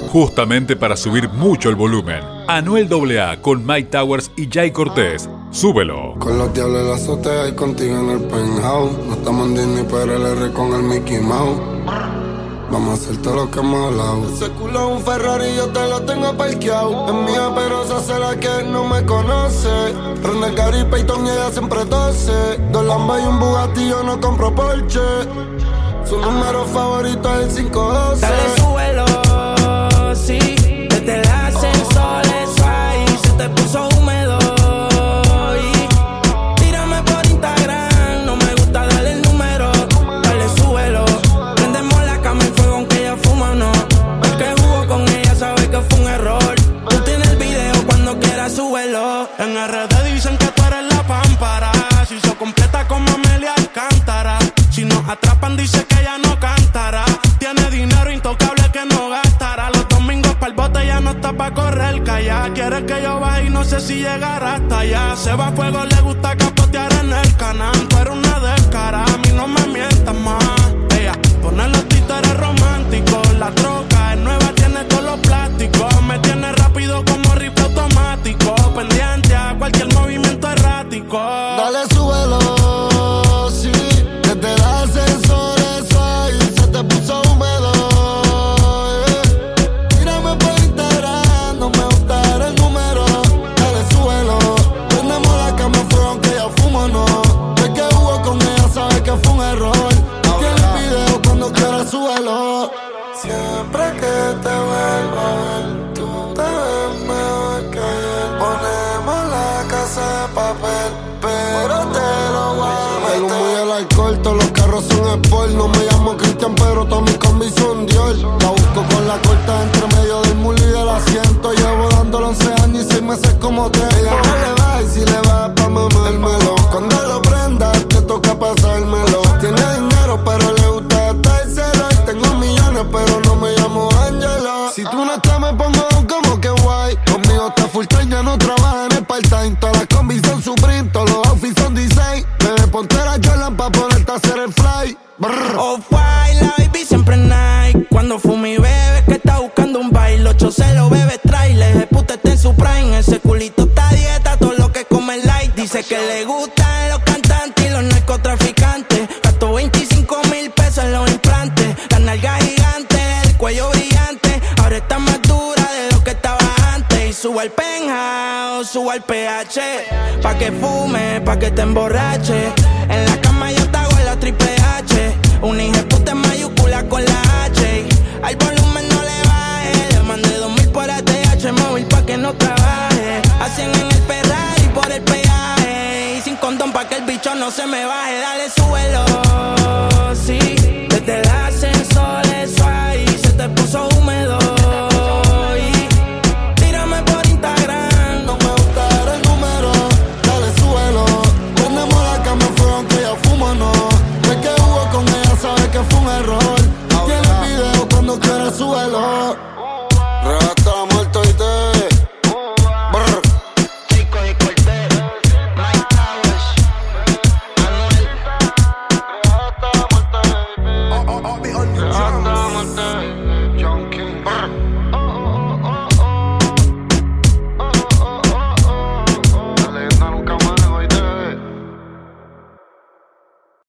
justamente para subir mucho el volumen. Anuel AA con Mike Towers y Jay Cortés. Súbelo. Con los diablos en la azotea y contigo en el penthouse. No estamos en Disney, pero el R con el Mickey Mouse. Vamos a hacer todo lo que hemos hablado. Ese culo es un Ferrari, yo te lo tengo parqueado. Es mía, pero se hace la que no me conoce. Ronda Gary Payton y ella siempre tose. Dos Lambas y un Bugatti, yo no compro Porsche. Su número favorito es el 512. Dale, súbelo, sí. Desde el ascensor, eso ahí se te puso húmedo. Y tírame por Instagram, no me gusta darle el número. Dale, súbelo. Prendemos la cama en fuego aunque ella fuma, no. El que jugó con ella sabe que fue un error. Tú tienes el video cuando quieras, súbelo. En RD dicen que tú eres la pámpara. Si se completa como Amelia Alcántara. Si nos atrapan dice que ella no cantará. Tiene dinero intocable que no gastará. Los domingos pa'l bote ya no está pa' correr calla. Quiere que yo baje y no sé si llegará hasta allá. Se va a fuego, le gusta capotear en el canal. Tú eres una descara, a mí no me mientas más. Ella pone los títeres románticos. La troca es nueva, tiene todos los plásticos. Me tiene rápido como rifle automático. Pendiente a cualquier movimiento errático. Dale, súbelo. Desde el ascensor, eso ahí se te puso húmedo. Tírame por Instagram, no me gusta dar el número. Dale, súbelo. Prendemos la cama en fuego aunque ella fuma, no. El que jugó con ella sabe que fue un error. Tiene el video cuando quieras, súbelo. Siempre que te vuelvo a ver, tú te ves mejor que ayer. Ponemos la casa de papel, pero te lo voy a meter. El humo y el alcohol, todos los carros son sport. No me llamo Cristian, pero todos mis combis son Dior. La busco con la corta entre medio del mulo y del asiento. Llevo dándolo 11 años y 6 meses como te. Ella no le va y si le va pa' mamármelo. Cuando lo prendas te toca pasármelo. Tiene dinero pero le gusta gastárselo. Y tengo millones pero no me llamo Angelo. Si tú no estás me pongo como que guay. Conmigo está full time, ya no trabaja en el part-time. Todas las combis son Supreme, todos los outfits son design. Bebé, ponte la Jordan pa' ponerte a hacer el fly. Off-white, la baby siempre Nike. Cuando fumi bebe que está buscando un baile. 8 celos, bebe trailer. El puta está en su prime. Ese culito está a dieta, todo lo que come light. Dice que le gustan los cantantes y los narcotraficantes. Gastó 25,000 pesos en los implantes. La nalga gigante, el cuello brillante. Ahora está más dura de lo que estaba antes. Y subo al penthouse, subo al PH. Pa' que fume, pa' que te emborrache. En la cama yo te hago la triple H. Una hija puta en mayúscula con la H. Al volumen no le baje. Le mandé 2,000 por ATH móvil pa' que no trabaje. A 100 en el Ferrari por el peaje. Y sin condón pa' que el bicho no se me baje. Dale, súbelo.